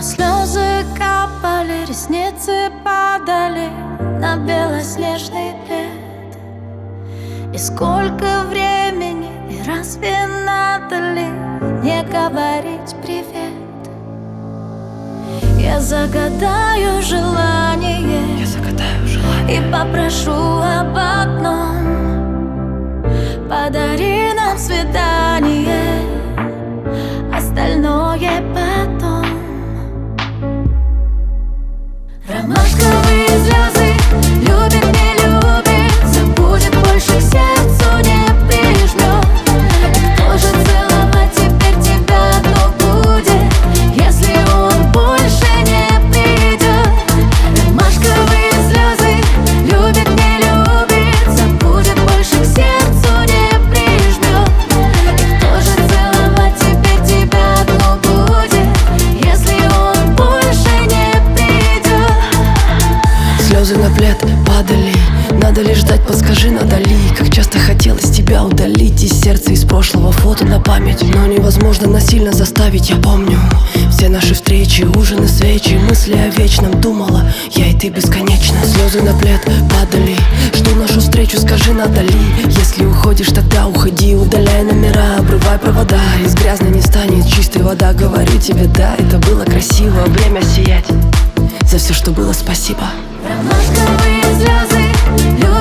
Слезы капали, ресницы падали на белоснежный плед. И сколько времени, и разве надо ли не говорить привет? Я загадаю желание и попрошу об одном: подари нам свидание, остальное потом. Ромашковые слезы, любит, не любит, забудет, больше к сердцу не прижмет. И кто же целовать теперь тебя будет, если он больше не придет? Ромашковые слезы, любит, не любит, забудет, больше к сердцу не прижмет. И кто же целовать теперь тебя будет, если он больше не придет? Слезы на плед падали, надо ли ждать, подскажи, надо ли? Как часто хотелось тебя удалить из сердца, из прошлого фото на память. Но невозможно насильно заставить, я помню все наши встречи, ужины, свечи, мысли о вечном. Думала, я и ты бесконечно. Слезы на плед падали, жду нашу встречу, скажи, надо ли? Если уходишь, тогда уходи, удаляй номера, обрывай провода. Из грязной не станет чистой вода, говорю тебе, да, это было красиво. Время сиять, за все, что было, спасибо. Ромашковые слезы,